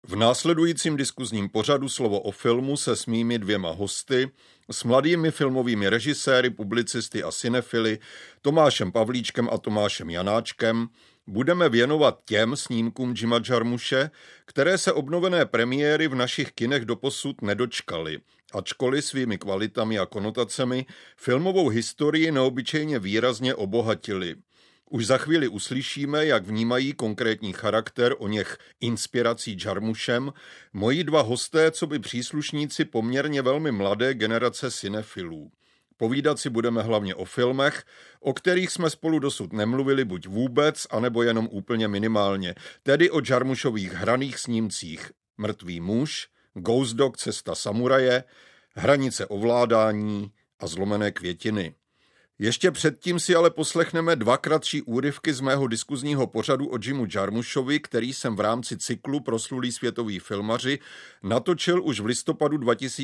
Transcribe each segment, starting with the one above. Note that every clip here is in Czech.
V následujícím diskuzním pořadu Slovo o filmu se s mými dvěma hosty, s mladými filmovými režiséry, publicisty a cinefily Tomášem Pavlíčkem a Tomášem Janáčkem budeme věnovat těm snímkům Jima Jarmusche, které se obnovené premiéry v našich kinech doposud nedočkaly, ačkoliv svými kvalitami a konotacemi filmovou historii neobyčejně výrazně obohatili. Už za chvíli uslyšíme, jak vnímají konkrétní charakter oněch inspirací Jarmuschem moji dva hosté, coby příslušníci poměrně velmi mladé generace cinefilů. Povídat si budeme hlavně o filmech, o kterých jsme spolu dosud nemluvili buď vůbec, anebo jenom úplně minimálně, tedy o Jarmuschových hraných snímcích Mrtvý muž, Ghost Dog, Cesta samuraje, Hranice ovládání a Zlomené květiny. Ještě předtím si ale poslechneme dva kratší úryvky z mého diskuzního pořadu o Jimu Jarmuschovi, který jsem v rámci cyklu Proslulí světoví filmaři natočil už v listopadu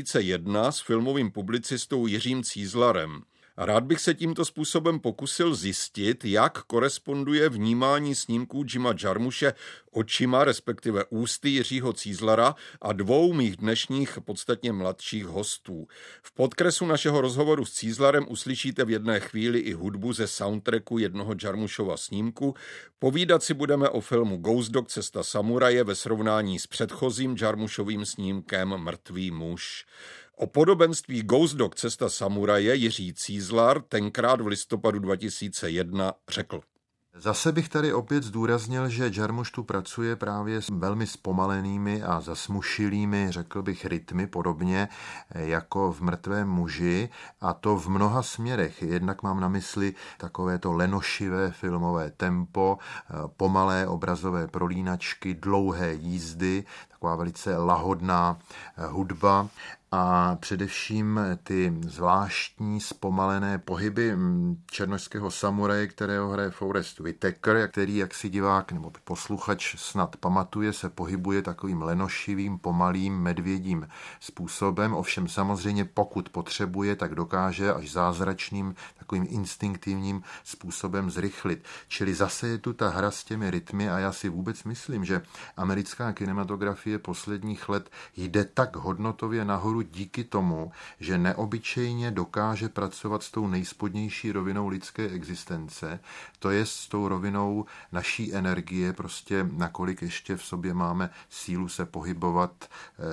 2001 s filmovým publicistou Jiřím Cízlarem. Rád bych se tímto způsobem pokusil zjistit, jak koresponduje vnímání snímků Jima Jarmusche očima, respektive ústy Jiřího Cízlara a dvou mých dnešních podstatně mladších hostů. V podkresu našeho rozhovoru s Cízlarem uslyšíte v jedné chvíli i hudbu ze soundtracku jednoho Jarmuschova snímku. Povídat si budeme o filmu Ghost Dog, Cesta samuraje ve srovnání s předchozím Jarmuschovým snímkem Mrtvý muž. O podobenství Ghost Dog, Cesta samuraje Jiří Cízlar tenkrát v listopadu 2001 řekl. Zase bych tady opět zdůraznil, že Jarmusch tu pracuje právě s velmi zpomalenými a zasmušilými, řekl bych, rytmy, podobně jako v Mrtvém muži, a to v mnoha směrech. Jednak mám na mysli takovéto lenošivé filmové tempo, pomalé obrazové prolínačky, dlouhé jízdy, taková velice lahodná hudba a především ty zvláštní zpomalené pohyby černošského samuraje, kterého hraje Forest Whitaker, který, jak si divák nebo posluchač snad pamatuje, se pohybuje takovým lenošivým, pomalým, medvědím způsobem. Ovšem samozřejmě pokud potřebuje, tak dokáže až zázračným, takovým instinktivním způsobem zrychlit. Čili zase je tu ta hra s těmi rytmy a já si vůbec myslím, že americká kinematografie posledních let jde tak hodnotově nahoru díky tomu, že neobyčejně dokáže pracovat s tou nejspodnější rovinou lidské existence, to je s tou rovinou naší energie, prostě nakolik ještě v sobě máme sílu se pohybovat,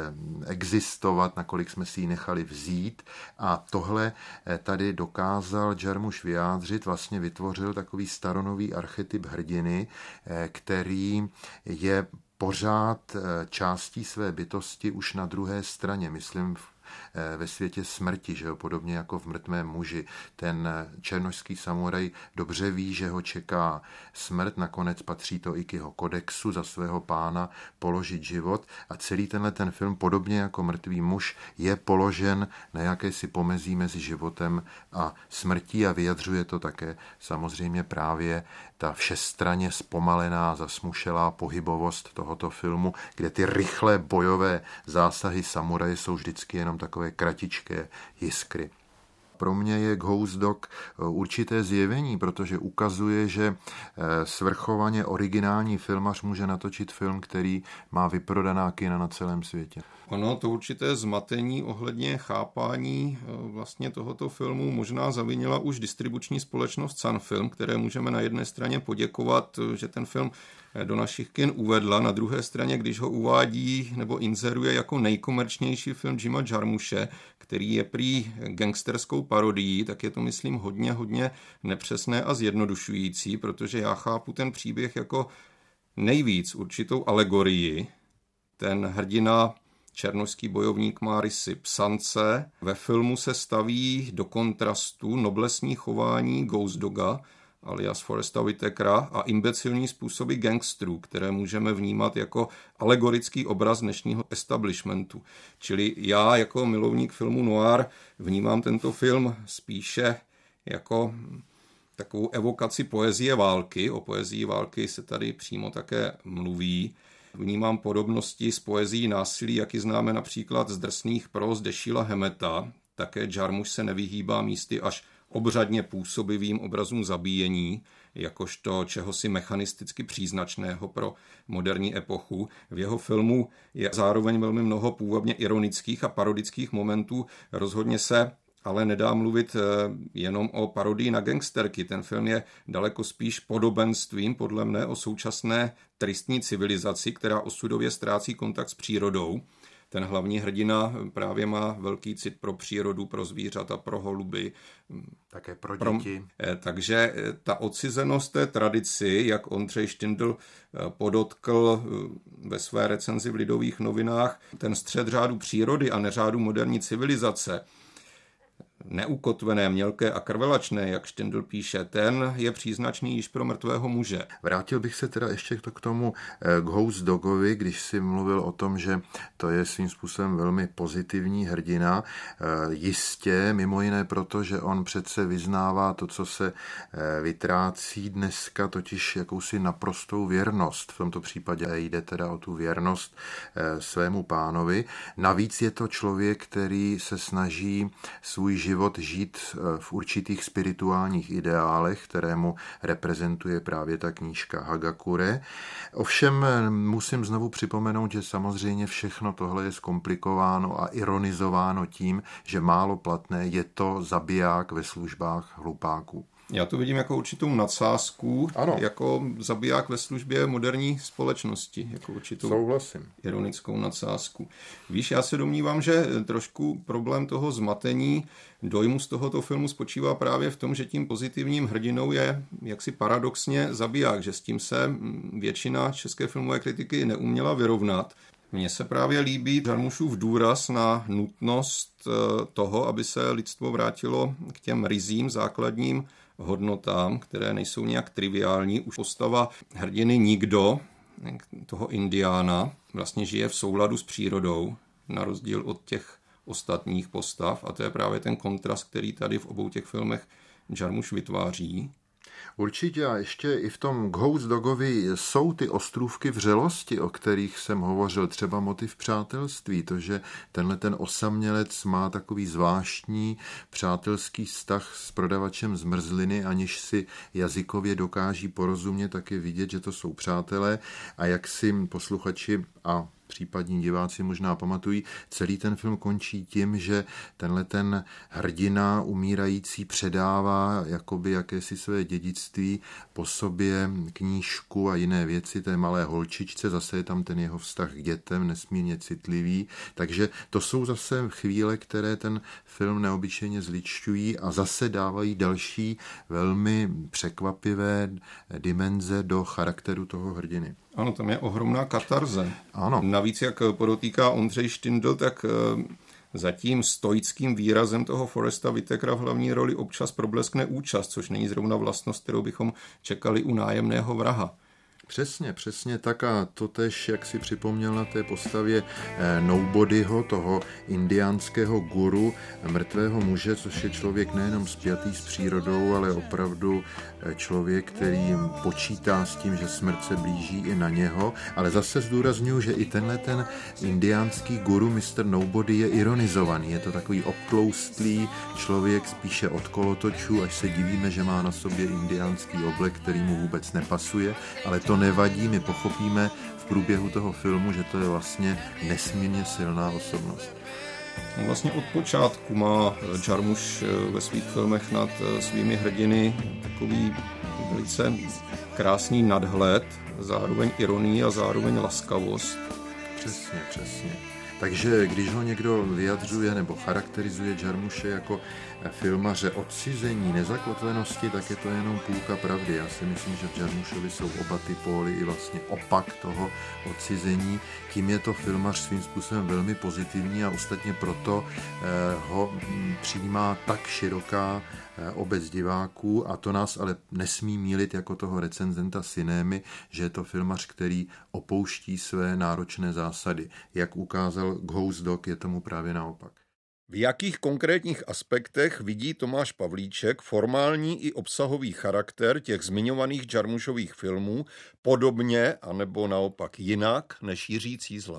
existovat, nakolik jsme si ji nechali vzít, a tohle tady dokázal Jarmusch vyjádřit, vlastně vytvořil takový staronový archetyp hrdiny, který je pořád částí své bytosti už na druhé straně, myslím ve světě smrti, že jo, podobně jako v Mrtvém muži. Ten černošský samuraj dobře ví, že ho čeká smrt, nakonec patří to i k jeho kodexu za svého pána položit život, a celý ten film, podobně jako Mrtvý muž, je položen na jakési pomezí mezi životem a smrtí, a vyjadřuje to také samozřejmě právě ta všestranně zpomalená, zasmušelá pohybovost tohoto filmu, kde ty rychlé bojové zásahy samuraje jsou vždycky jenom takové kratičké jiskry. Pro mě je Ghost Dog určité zjevení, protože ukazuje, že svrchovaně originální filmař může natočit film, který má vyprodaná kina na celém světě. Ono to určité zmatení ohledně chápání vlastně tohoto filmu možná zavinila už distribuční společnost Sunfilm, které můžeme na jedné straně poděkovat, že ten film do našich kin uvedla, na druhé straně, když ho uvádí nebo inzeruje jako nejkomerčnější film Jima Jarmusche, který je prý gangsterskou parodií, tak je to, myslím, hodně nepřesné a zjednodušující, protože já chápu ten příběh jako nejvíc určitou alegorii. Ten hrdina, černošský bojovník, má rysy psance. Ve filmu se staví do kontrastu noblesní chování Ghost Doga, alias Foresta Whitakera, a imbecilní způsoby gangsterů, které můžeme vnímat jako alegorický obraz dnešního establishmentu. Čili já jako milovník filmu noir vnímám tento film spíše jako takovou evokaci poezie války. O poezii války se tady přímo také mluví. Vnímám podobnosti s poezií násilí, jak ji známe například z drsných próz Dashiella Hametta. Také Jarmusch se nevyhýbá místy až obřadně působivým obrazům zabíjení, jakožto čehosi mechanisticky příznačného pro moderní epochu. V jeho filmu je zároveň velmi mnoho původně ironických a parodických momentů. Rozhodně se ale nedá mluvit jenom o parodii na gangsterky. Ten film je daleko spíš podobenstvím, podle mne, o současné tristní civilizaci, která osudově ztrácí kontakt s přírodou. Ten hlavní hrdina právě má velký cit pro přírodu, pro zvířata, pro holuby. Také pro děti. Takže ta odcizenost té tradici, jak Ondřej Štindl podotkl ve své recenzi v Lidových novinách, ten střed řádu přírody a neřádu moderní civilizace, neukotvené, mělké a krvelačné, jak Štindl píše, ten je příznačný již pro Mrtvého muže. Vrátil bych se teda ještě k tomu Ghost Dogovi, když si mluvil o tom, že to je svým způsobem velmi pozitivní hrdina. Jistě, mimo jiné proto, že on přece vyznává to, co se vytrácí dneska, totiž jakousi naprostou věrnost. V tomto případě jde teda o tu věrnost svému pánovi. Navíc je to člověk, který se snaží svůj život žít v určitých spirituálních ideálech, kterému reprezentuje právě ta knížka Hagakure. Ovšem musím znovu připomenout, že samozřejmě všechno tohle je zkomplikováno a ironizováno tím, že málo platné je to zabiják ve službách hlupáků. Já to vidím jako určitou nadsázku, ano. Jako zabiják ve službě moderní společnosti, jako určitou Souhlasím. Ironickou nadsázku. Víš, já se domnívám, že trošku problém toho zmatení dojmu z tohoto filmu spočívá právě v tom, že tím pozitivním hrdinou je jaksi paradoxně zabiják, že s tím se většina české filmové kritiky neuměla vyrovnat. Mně se právě líbí Jarmušův důraz na nutnost toho, aby se lidstvo vrátilo k těm ryzím základním hodnotám, které nejsou nějak triviální. Už postava hrdiny Nikdo, toho Indiána, vlastně žije v souladu s přírodou, na rozdíl od těch ostatních postav. A to je právě ten kontrast, který tady v obou těch filmech Jarmuš vytváří. Určitě a ještě i v tom Ghost Dogovi jsou ty ostrůvky vřelosti, o kterých jsem hovořil, třeba motiv přátelství, to, že ten osamělec má takový zvláštní přátelský vztah s prodavačem zmrzliny, aniž si jazykově dokáží porozumět, tak je vidět, že to jsou přátelé a jak si posluchači a případní diváci možná pamatují, celý ten film končí tím, že ten hrdina umírající předává jakoby jakési své dědictví po sobě, knížku a jiné věci té malé holčičce, zase je tam ten jeho vztah k dětem nesmírně citlivý, takže to jsou zase chvíle, které ten film neobyčejně zličťují a zase dávají další velmi překvapivé dimenze do charakteru toho hrdiny. Ano, tam je ohromná katarze. Ano. Navíc, jak podotýká Ondřej Štindl, tak za tím stoickým výrazem toho Foresta Whitakera v hlavní roli občas probleskne účast, což není zrovna vlastnost, kterou bychom čekali u Nájemného vraha. Přesně tak a to tež, jak si připomněl na té postavě Nobodyho, toho indiánského guru, Mrtvého muže, což je člověk nejenom spjatý s přírodou, ale opravdu člověk, který počítá s tím, že smrt se blíží i na něho, ale zase zdůrazňuji, že i ten indiánský guru Mr. Nobody je ironizovaný, je to takový obtloustlý člověk spíše od kolotočů, až se divíme, že má na sobě indiánský oblek, který mu vůbec nepasuje, ale to nevadí, my pochopíme v průběhu toho filmu, že to je vlastně nesmírně silná osobnost. Vlastně od počátku má Jarmuš ve svých filmech nad svými hrdiny takový velice krásný nadhled, zároveň ironii a zároveň laskavost. Přesně. Takže když ho někdo vyjadřuje nebo charakterizuje Jarmuše jako filmaře odcizení, nezakotvenosti, tak je to jenom půlka pravdy. Já si myslím, že v Jarmušovi jsou oba ty póly i vlastně opak toho odcizení. Tím je to filmař svým způsobem velmi pozitivní a ostatně proto ho přijímá tak široká obec diváků a to nás ale nesmí mýlit jako toho recenzenta Cinémy, že je to filmař, který opouští své náročné zásady. Jak ukázal Ghost Dog, je tomu právě naopak. V jakých konkrétních aspektech vidí Tomáš Pavlíček formální i obsahový charakter těch zmiňovaných Jarmušových filmů podobně, anebo naopak jinak, než Jiří Cízlar?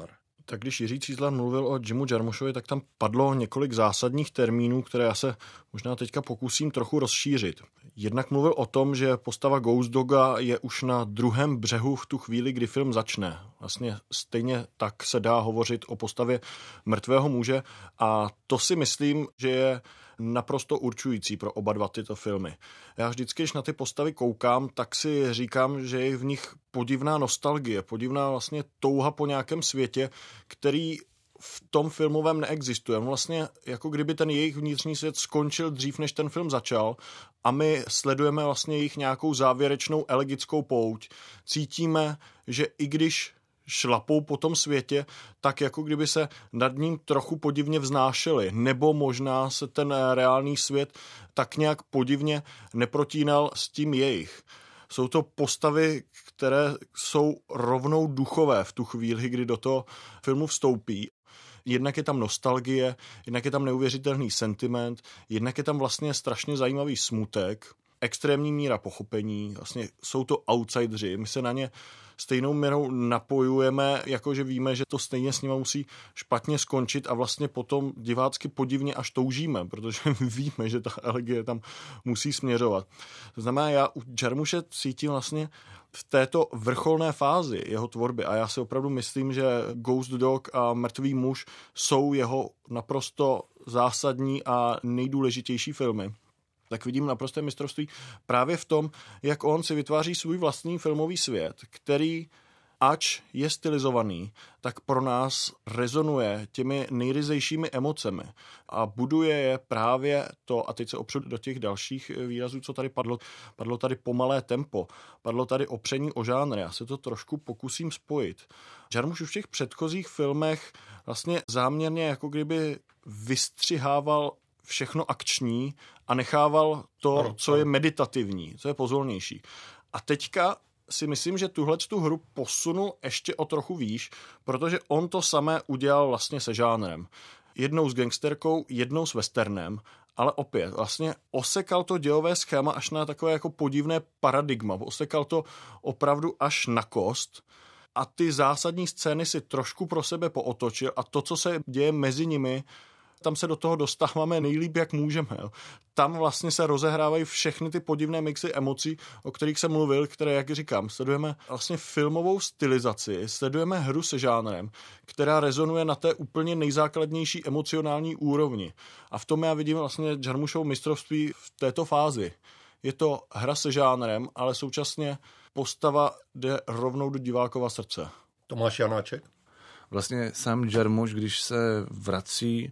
Tak když Jiří Cízlar mluvil o Jimu Jarmušovi, tak tam padlo několik zásadních termínů, které já se možná teďka pokusím trochu rozšířit. Jednak mluvil o tom, že postava Ghost Doga je už na druhém břehu v tu chvíli, kdy film začne. Vlastně stejně tak se dá hovořit o postavě mrtvého muže a to si myslím, že je naprosto určující pro oba dva tyto filmy. Já vždycky, když na ty postavy koukám, tak si říkám, že je v nich podivná nostalgie, podivná vlastně touha po nějakém světě, který v tom filmovém neexistuje. Vlastně jako kdyby ten jejich vnitřní svět skončil dřív, než ten film začal a my sledujeme vlastně jejich nějakou závěrečnou elegickou pouť. Cítíme, že i když šlapou po tom světě, tak jako kdyby se nad ním trochu podivně vznášeli, nebo možná se ten reálný svět tak nějak podivně neprotínal s tím jejich. Jsou to postavy, které jsou rovnou duchové v tu chvíli, kdy do toho filmu vstoupí. Jednak je tam nostalgie, jednak je tam neuvěřitelný sentiment, jednak je tam vlastně strašně zajímavý smutek, extrémní míra pochopení, vlastně jsou to outsideri, my se na ně stejnou měrou napojujeme, jakože víme, že to stejně s nimi musí špatně skončit a vlastně potom divácky podivně až toužíme, protože víme, že ta elegie tam musí směřovat. To znamená, já u Jarmuše cítím vlastně v této vrcholné fázi jeho tvorby a já si opravdu myslím, že Ghost Dog a Mrtvý muž jsou jeho naprosto zásadní a nejdůležitější filmy. Tak vidím naprosté mistrovství právě v tom, jak on si vytváří svůj vlastní filmový svět, který, ač je stylizovaný, tak pro nás rezonuje těmi nejryzejšími emocemi a buduje je právě to, a teď se opřu do těch dalších výrazů, co tady padlo. Padlo tady pomalé tempo, padlo tady opření o žánr, já se to trošku pokusím spojit. Jarmuš už v těch předchozích filmech vlastně záměrně jako kdyby vystřihával všechno akční a nechával to, co je meditativní, co je pozvolnější. A teďka si myslím, že tu hru posunul ještě o trochu výš, protože on to samé udělal vlastně se žánrem. Jednou s gangsterkou, jednou s westernem, ale opět vlastně osekal to dějové schéma až na takové jako podivné paradigma. Osekal to opravdu až na kost a ty zásadní scény si trošku pro sebe pootočil a to, co se děje mezi nimi, tam se do toho dostáváme nejlíp, jak můžeme. Jo. Tam vlastně se rozehrávají všechny ty podivné mixy emocí, o kterých jsem mluvil, které, jak říkám, sledujeme vlastně filmovou stylizaci, sledujeme hru se žánrem, která rezonuje na té úplně nejzákladnější emocionální úrovni. A v tom já vidím vlastně Jarmušovo mistrovství v této fázi. Je to hra se žánrem, ale současně postava jde rovnou do divákova srdce. Tomáš Janáček? Vlastně sám Jarmuš, když se vrací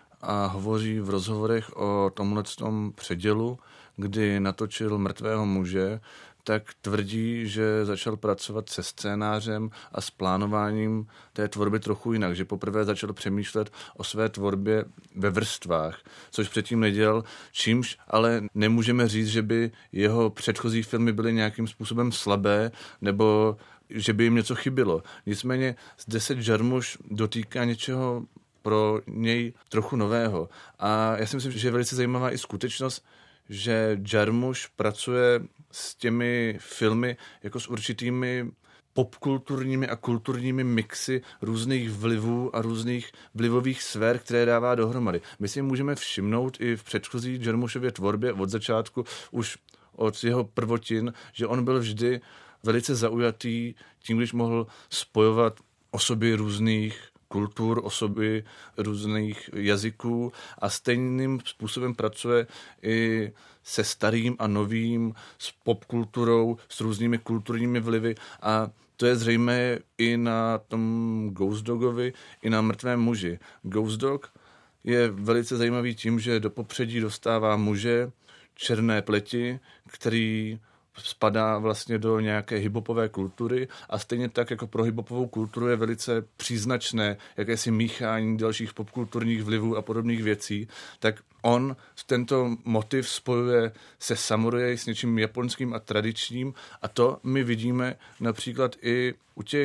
a hovoří v rozhovorech o tomhletom předělu, kdy natočil Mrtvého muže, tak tvrdí, že začal pracovat se scénářem a s plánováním té tvorby trochu jinak, že poprvé začal přemýšlet o své tvorbě ve vrstvách, což předtím nedělal, čímž ale nemůžeme říct, že by jeho předchozí filmy byly nějakým způsobem slabé, nebo že by jim něco chybilo. Nicméně zde se Jarmuš dotýká něčeho pro něj trochu nového. A já si myslím, že je velice zajímavá i skutečnost, že Jarmuš pracuje s těmi filmy jako s určitými popkulturními a kulturními mixy různých vlivů a různých vlivových sfér, které dává dohromady. My si můžeme všimnout i v předchozí Jarmušově tvorbě od začátku, už od jeho prvotin, že on byl vždy velice zaujatý tím, když mohl spojovat osoby různých kultur, osoby různých jazyků a stejným způsobem pracuje i se starým a novým, s popkulturou, s různými kulturními vlivy a to je zřejmé i na tom Ghost Dogovi, i na Mrtvém muži. Ghost Dog je velice zajímavý tím, že do popředí dostává muže černé pleti, který spadá vlastně do nějaké hiphopové kultury a stejně tak jako pro hiphopovou kulturu je velice příznačné jakési míchání dalších popkulturních vlivů a podobných věcí, tak on tento motiv spojuje se samuraji s něčím japonským a tradičním a to my vidíme například i u těch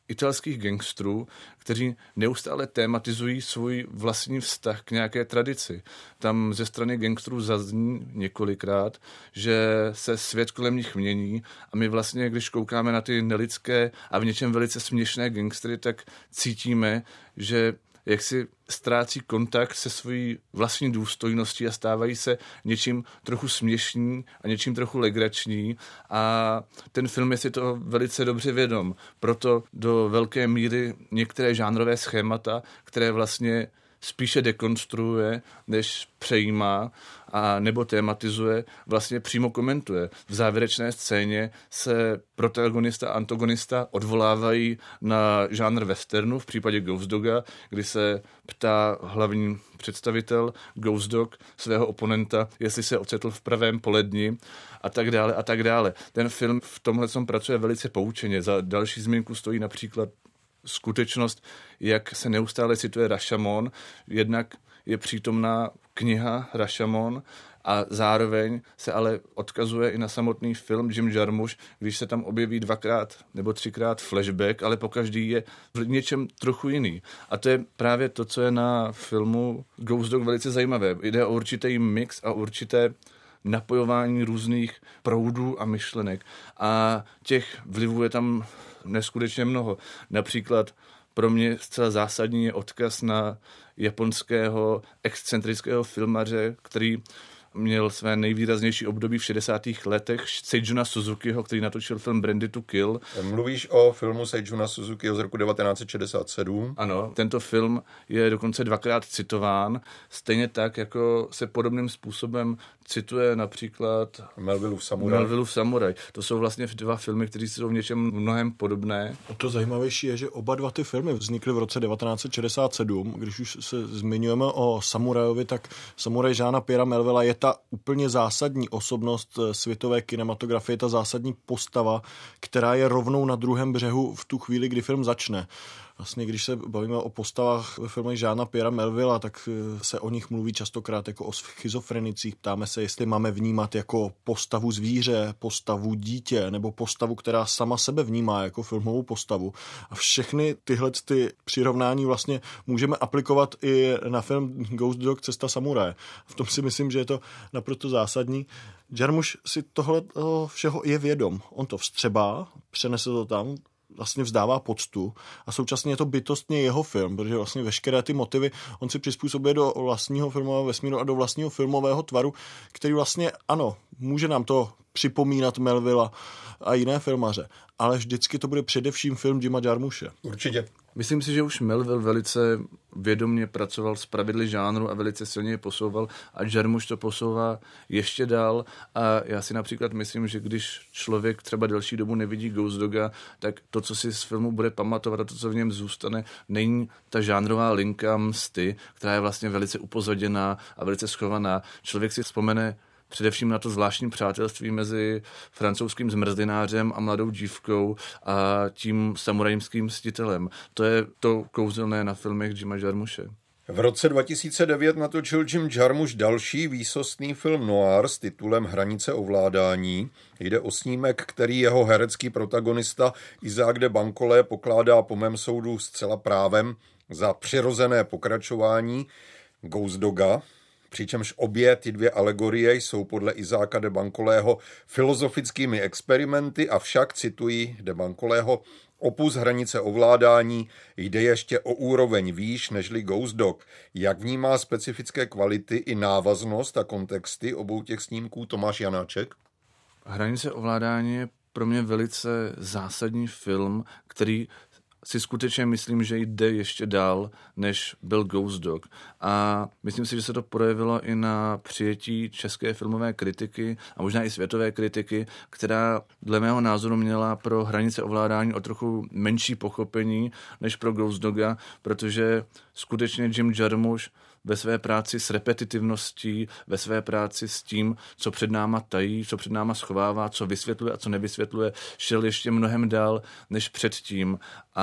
italských gangstrů, kteří neustále tématizují svůj vlastní vztah k nějaké tradici. Tam ze strany gangstrů zazní několikrát, že se svět kolem nich mění a my vlastně, když koukáme na ty nelidské a v něčem velice směšné gangstry, tak cítíme, že jak si ztrácí kontakt se svojí vlastní důstojností a stávají se něčím trochu směšní a něčím trochu legrační a ten film je si toho velice dobře vědom. Proto do velké míry některé žánrové schémata, které vlastně spíše dekonstruuje, než přejímá a nebo tématizuje, vlastně přímo komentuje. V závěrečné scéně se protagonista a antagonista odvolávají na žánr westernu, v případě Ghost Doga, kdy se ptá hlavní představitel Ghost Dog svého oponenta, jestli se ocitl v pravém poledni a tak dále a tak dále. Ten film v tomhle pracuje velice poučeně. Za další zmínku stojí například skutečnost, jak se neustále cituje Rashomon, jednak je přítomná kniha Rashomon a zároveň se ale odkazuje i na samotný film Jim Jarmusch, když se tam objeví 2x nebo 3x flashback, ale pokaždý je v něčem trochu jiný. A to je právě to, co je na filmu Ghost Dog velice zajímavé. Jde o určitý mix a určité napojování různých proudů a myšlenek. A těch vlivů je tam neskutečně mnoho. Například pro mě zcela zásadní je odkaz na japonského excentrického filmaře, který měl své nejvýraznější období v 60. letech, Seijuna Suzukiho, který natočil film Brandy to Kill. Mluvíš o filmu Seijuna Suzukiho z roku 1967? Ano, tento film je dokonce 2x citován, stejně tak, jako se podobným způsobem cituje například Melvillův Samuraj. To jsou vlastně 2 filmy, které jsou v něčem mnohem podobné. To zajímavější je, že oba 2 ty filmy vznikly v roce 1967. Když už se zmiňujeme o Samurajovi, tak Samuraj Jeana Pierra Melvilla je ta úplně zásadní osobnost světové kinematografie, ta zásadní postava, která je rovnou na druhém břehu v tu chvíli, kdy film začne. Vlastně, když se bavíme o postavách ve filmech Jeana Pierra Melvilla, tak se o nich mluví častokrát jako o schizofrenicích. Ptáme se, jestli máme vnímat jako postavu zvíře, postavu dítě, nebo postavu, která sama sebe vnímá jako filmovou postavu. A všechny tyhle přirovnání vlastně můžeme aplikovat i na film Ghost Dog Cesta samuraje. V tom si myslím, že je to naprosto zásadní. Jarmusch si tohle všeho je vědom. On to vstřebá, přenese to tam, vlastně vzdává poctu a současně je to bytostně jeho film, protože vlastně veškeré ty motivy on si přizpůsobuje do vlastního filmového vesmíru a do vlastního filmového tvaru, který vlastně, ano, může nám to připomínat Melvilla a jiné filmaře, ale vždycky to bude především film Jima Jarmusche. Určitě. Myslím si, že už Melville velice vědomě pracoval s pravidly žánru a velice silně je posouval a Jarmusch to posouvá ještě dál a já si například myslím, že když člověk třeba delší dobu nevidí Ghost Doga, tak to, co si z filmu bude pamatovat a to, co v něm zůstane, není ta žánrová linka msty, která je vlastně velice upozaděná a velice schovaná. Člověk si vzpomene především na to zvláštní přátelství mezi francouzským zmrzlinářem a mladou dívkou a tím samurajským mstitelem. To je to kouzelné na filmech Jima Jarmusche. V roce 2009 natočil Jim Jarmusch další výsostný film noir s titulem Hranice ovládání. Jde o snímek, který jeho herecký protagonista Isaac de Bancolé pokládá po mém soudu zcela právem za přirozené pokračování Ghost Doga, přičemž obě ty 2 alegorie jsou podle Isaaca de Bancolého filozofickými experimenty, avšak, cituji de Bancolého, opus Hranice ovládání jde ještě o úroveň výš nežli Ghost Dog. Jak vnímá specifické kvality i návaznost a kontexty obou těch snímků Tomáš Janáček? Hranice ovládání je pro mě velice zásadní film, který si skutečně myslím, že jde ještě dál, než byl Ghost Dog. A myslím si, že se to projevilo i na přijetí české filmové kritiky a možná i světové kritiky, která dle mého názoru měla pro Hranice ovládání o trochu menší pochopení než pro Ghost Doga, protože skutečně Jim Jarmusch ve své práci s repetitivností, ve své práci s tím, co před náma tají, co před náma schovává, co vysvětluje a co nevysvětluje, šel ještě mnohem dál než předtím.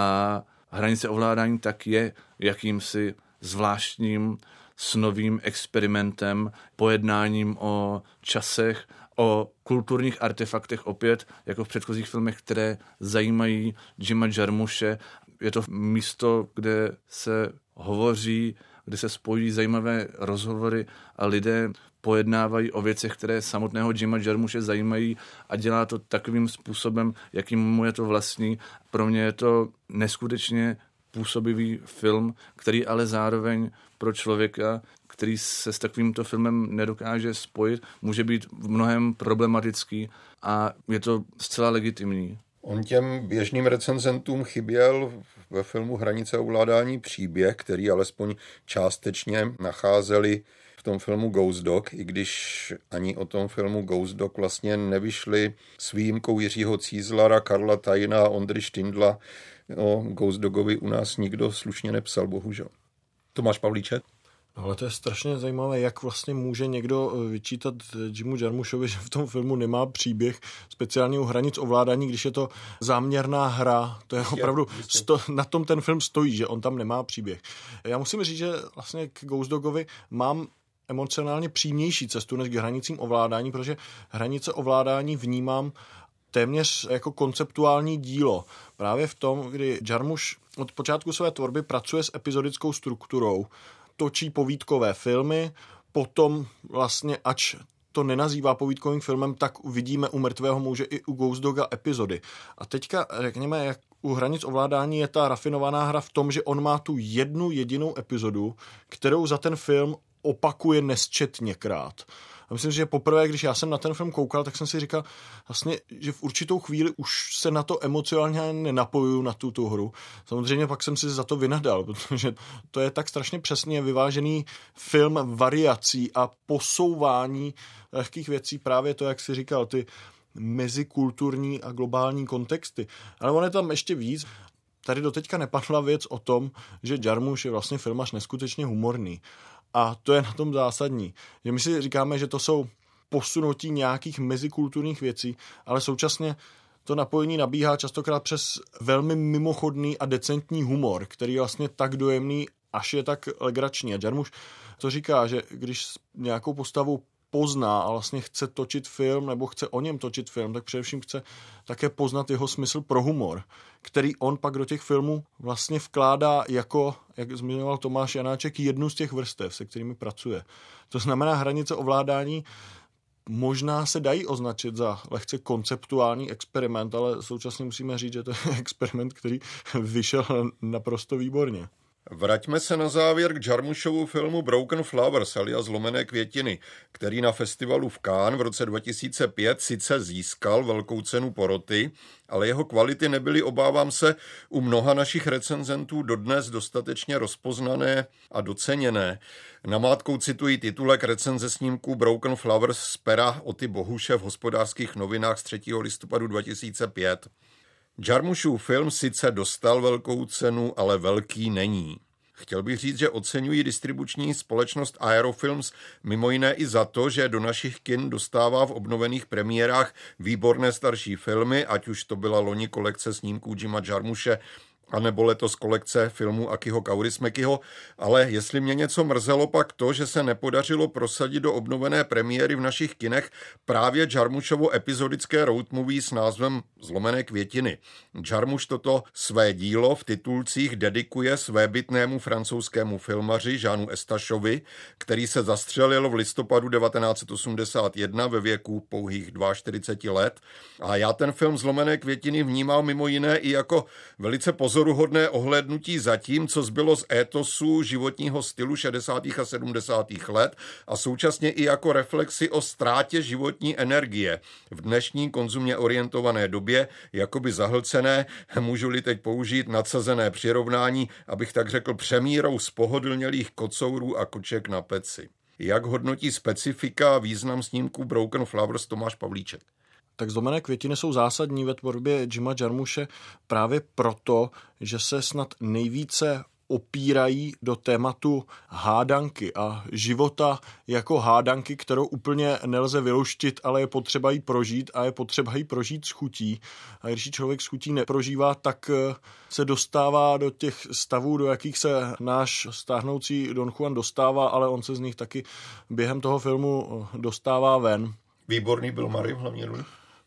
A Hranice ovládání tak je jakýmsi zvláštním snovým experimentem, pojednáním o časech, o kulturních artefaktech opět, jako v předchozích filmech, které zajímají Jima Jarmusche je to místo, kde se hovoří, kde se spojí zajímavé rozhovory a lidé pojednávají o věcech, které samotného Jima Jarmusche zajímají a dělá to takovým způsobem, jakým mu je to vlastní. Pro mě je to neskutečně působivý film, který ale zároveň pro člověka, který se s takovýmto filmem nedokáže spojit, může být v mnohem problematický a je to zcela legitimní. On těm běžným recenzentům chyběl ve filmu Hranice ovládání příběh, který alespoň částečně nacházeli v tom filmu Ghost Dog, i když ani o tom filmu Ghost Dog vlastně nevyšli s výjimkou Jiřího Cízlara, Karla Tajna a Ondry Štindla. O Ghost Dogovi u nás nikdo slušně nepsal, bohužel. Tomáš Pavlíček? Ale to je strašně zajímavé, jak vlastně může někdo vyčítat Jimu Jarmuschovi, že v tom filmu nemá příběh speciálně u Hranic ovládání, když je to záměrná hra. To je opravdu, na tom ten film stojí, že on tam nemá příběh. Já musím říct, že vlastně k Ghost Dogovi mám emocionálně přímější cestu než k Hranicím ovládání, protože Hranice ovládání vnímám téměř jako konceptuální dílo. Právě v tom, kdy Jarmusch od počátku své tvorby pracuje s epizodickou strukturou, točí povídkové filmy, potom vlastně, ač to nenazývá povídkovým filmem, tak vidíme u Mrtvého muže i u Ghost Doga epizody. A teďka, řekněme, jak u Hranic ovládání je ta rafinovaná hra v tom, že on má tu jednu jedinou epizodu, kterou za ten film opakuje nesčetněkrát. A myslím si, že poprvé, když já jsem na ten film koukal, tak jsem si říkal vlastně, že v určitou chvíli už se na to emocionálně nenapojuju na tu hru. Samozřejmě pak jsem si za to vynadal, protože to je tak strašně přesně vyvážený film variací a posouvání lehkých věcí, právě to, jak jsi říkal, ty mezikulturní a globální kontexty. Ale on je tam ještě víc. Tady doteďka nepadla věc o tom, že Jarmusch je vlastně filmař neskutečně humorný. A to je na tom zásadní. Že my si říkáme, že to jsou posunutí nějakých mezikulturních věcí, ale současně to napojení nabíhá častokrát přes velmi mimochodný a decentní humor, který je vlastně tak dojemný, až je tak legrační. A Jarmusch to říká, že když nějakou postavu pozná a vlastně chce točit film nebo chce o něm točit film, tak především chce také poznat jeho smysl pro humor, který on pak do těch filmů vlastně vkládá jako, jak zmiňoval Tomáš Janáček, jednu z těch vrstev, se kterými pracuje. To znamená, Hranice ovládání možná se dají označit za lehce konceptuální experiment, ale současně musíme říct, že to je experiment, který vyšel naprosto výborně. Vraťme se na závěr k Jarmuschovu filmu Broken Flowers alias Zlomené květiny, který na festivalu v Cannes v roce 2005 sice získal velkou cenu poroty, ale jeho kvality nebyly, obávám se, u mnoha našich recenzentů dodnes dostatečně rozpoznané a doceněné. Namátkou cituji titulek recenze snímku Broken Flowers z pera Oty Bohuše v Hospodářských novinách z 3. listopadu 2005. Jarmuschův film sice dostal velkou cenu, ale velký není. Chtěl bych říct, že oceňuji distribuční společnost Aerofilms mimo jiné i za to, že do našich kin dostává v obnovených premiérách výborné starší filmy, ať už to byla loni kolekce snímků Jima Jarmusche, anebo letos kolekce filmů Akiho Kaurismäkiho, ale jestli mě něco mrzelo, pak to, že se nepodařilo prosadit do obnovené premiéry v našich kinech právě Jarmuschovo epizodické road movie s názvem Zlomené květiny. Jarmusch toto své dílo v titulcích dedikuje svébytnému francouzskému filmaři Jeanu Eustachovi, který se zastřelil v listopadu 1981 ve věku pouhých 42 let. A já ten film Zlomené květiny vnímal mimo jiné i jako velice pozoruhodné ohlédnutí za tím, co zbylo z étosu životního stylu 60. a 70. let a současně i jako reflexi o ztrátě životní energie v dnešní konzumně orientované době, jakoby zahlcené, můžu-li teď použít nadsazené přirovnání, abych tak řekl přemírou spohodlnělých kocourů a koček na peci. Jak hodnotí specifika a význam snímku Broken Flowers Tomáš Pavlíček? Tak Zlomené květiny jsou zásadní ve tvorbě Jima Jarmusche právě proto, že se snad nejvíce opírají do tématu hádanky a života jako hádanky, kterou úplně nelze vyluštit, ale je potřeba ji prožít a je potřeba ji prožít s chutí. A když ji člověk s chutí neprožívá, tak se dostává do těch stavů, do jakých se náš stáhnoucí Don Juan dostává, ale on se z nich taky během toho filmu dostává ven. Výborný byl Murray v hlavní roli.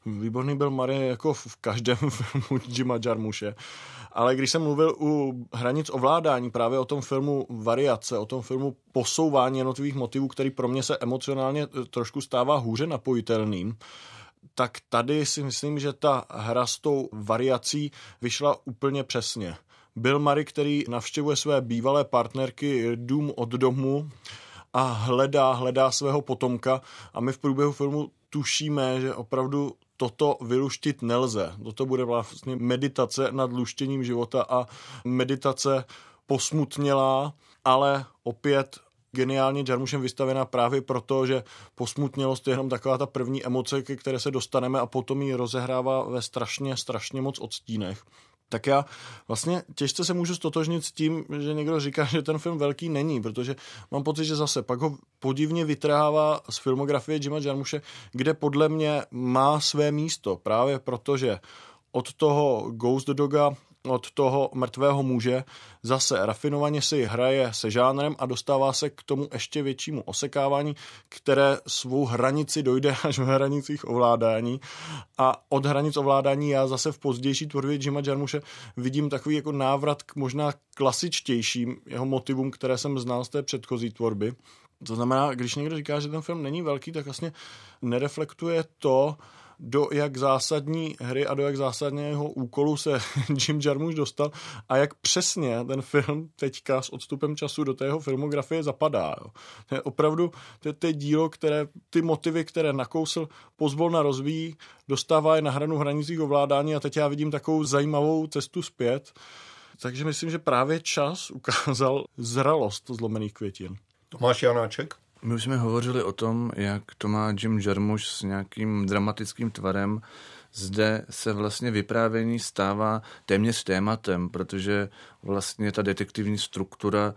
Výborný Bill Murray jako v každém filmu Jima Jarmusche. Ale když jsem mluvil u Hranic ovládání právě o tom filmu Variace, o tom filmu posouvání jednotlivých motivů, který pro mě se emocionálně trošku stává hůře napojitelným, tak tady si myslím, že ta hra s tou variací vyšla úplně přesně. Bill Murray, který navštěvuje své bývalé partnerky dům od domu a hledá svého potomka a my v průběhu filmu tušíme, že opravdu toto vyluštit nelze. Toto bude vlastně meditace nad luštěním života a meditace posmutnělá, ale opět geniálně Jarmushem vystavená právě proto, že posmutnělost je jenom taková ta první emoce, ke které se dostaneme a potom ji rozehrává ve strašně moc odstínech. Tak já vlastně těžce se můžu stotožnit s tím, že někdo říká, že ten film velký není, protože mám pocit, že zase pak ho podivně vytrhává z filmografie Jima Jarmusche, kde podle mě má své místo, právě protože od toho Ghost Doga, od toho Mrtvého muže zase rafinovaně si hraje se žánrem a dostává se k tomu ještě většímu osekávání, které svou hranici dojde až v hranicích ovládání. A od hranic ovládání já zase v pozdější tvorbě Jima Jarmusche vidím takový jako návrat k možná klasičtějším jeho motivům, které jsem znal z té předchozí tvorby. To znamená, když někdo říká, že ten film není velký, tak vlastně nereflektuje to, do jak zásadní hry a do jak zásadního úkolu se Jim Jarmusch dostal a jak přesně ten film teďka s odstupem času do té jeho filmografie zapadá. Jo. To je opravdu to je dílo, které ty motivy, které nakousl, pozvolna rozvíjí, dostává je na hranicích ovládání a teď já vidím takovou zajímavou cestu zpět. Takže myslím, že právě čas ukázal zralost zlomených květin. Tomáš Janáček? My už jsme hovořili o tom, jak to má Jim Jarmusch s nějakým dramatickým tvarem. Zde se vlastně vyprávění stává téměř tématem, protože vlastně ta detektivní struktura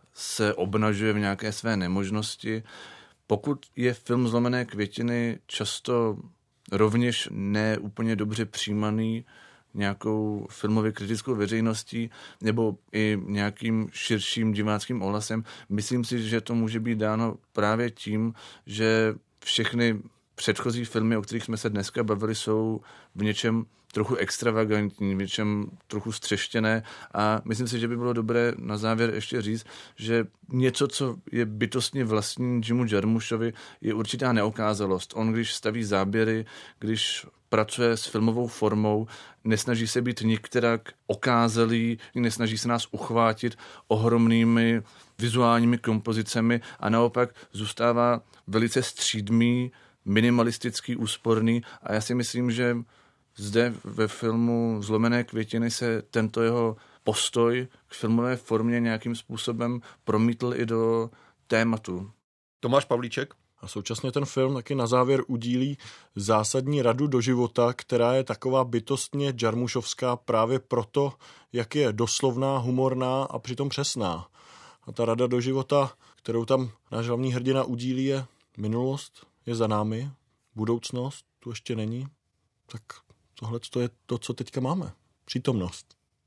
se obnažuje v nějaké své nemožnosti. Pokud je film Zlomené květiny často rovněž neúplně dobře přijímaný nějakou filmově kritickou veřejností nebo i nějakým širším diváckým ohlasem. Myslím si, že to může být dáno právě tím, že všechny předchozí filmy, o kterých jsme se dneska bavili, jsou v něčem trochu extravagantní, v něčem trochu střeštěné a myslím si, že by bylo dobré na závěr ještě říct, že něco, co je bytostně vlastní Jimu Jarmuschovi, je určitá neokázalost. On, když staví záběry, když pracuje s filmovou formou, nesnaží se být nikterak okázalý, nesnaží se nás uchvátit ohromnými vizuálními kompozicemi a naopak zůstává velice střídmý, minimalistický, úsporný a já si myslím, že zde ve filmu Zlomené květiny se tento jeho postoj k filmové formě nějakým způsobem promítl i do tématu. Tomáš Pavlíček? A současně ten film taky na závěr udílí zásadní radu do života, která je taková bytostně jarmušovská právě proto, jak je doslovná, humorná a přitom přesná. A ta rada do života, kterou tam náš hlavní hrdina udílí, je minulost, je za námi, budoucnost tu ještě není. Tak tohle je to, co teďka máme. Přítomnost.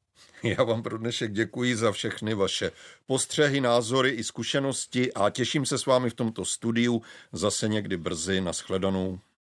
Já vám pro dnešek děkuji za všechny vaše postřehy, názory i zkušenosti a těším se s vámi v tomto studiu zase někdy brzy. Nashledanou.